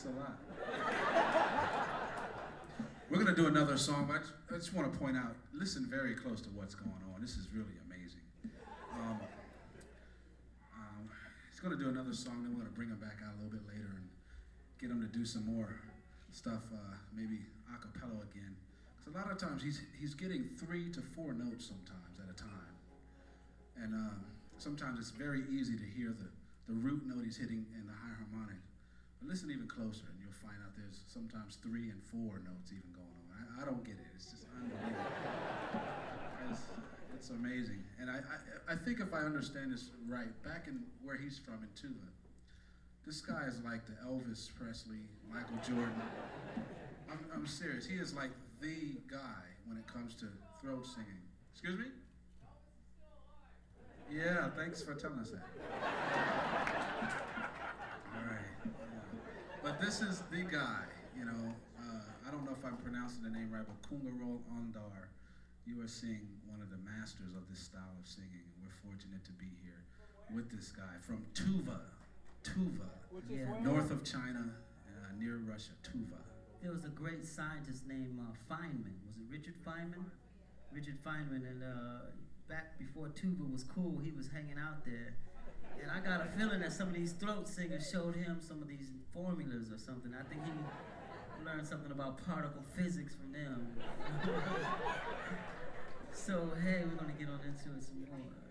a lot. We're going to do another song, but I just want to point out, listen very close to what's going on. This is really amazing. He's going to do another song, then we're going to bring him back out a little bit later and get him to do some more stuff, maybe a cappella again. Because a lot of times he's getting 3 to 4 notes sometimes at a time. And sometimes it's very easy to hear the root note he's hitting in the high harmonic. But listen even closer and you'll find out there's sometimes 3 and 4 notes even going on. I don't get it. It's just unbelievable. It's amazing. And I think if I understand this right, back in where he's from in Tuva, this guy is like the Elvis Presley, Michael Jordan. I'm serious. He is like the guy when it comes to throat singing. Excuse me? Yeah, thanks for telling us that. All right. Yeah. But this is the guy, you know. I don't know if I'm pronouncing the name right, but Kungarol Ondar. You are seeing one of the masters of this style of singing, and we're fortunate to be here with this guy from Tuva, north of China, near Russia, Tuva. There was a great scientist named Feynman. Was it Richard Feynman? Richard Feynman, and back before Tuva was cool, he was hanging out there. And I got a feeling that some of these throat singers showed him some of these formulas or something. I think he learned something about particle physics from them. So, hey, we're going to get on into it some more.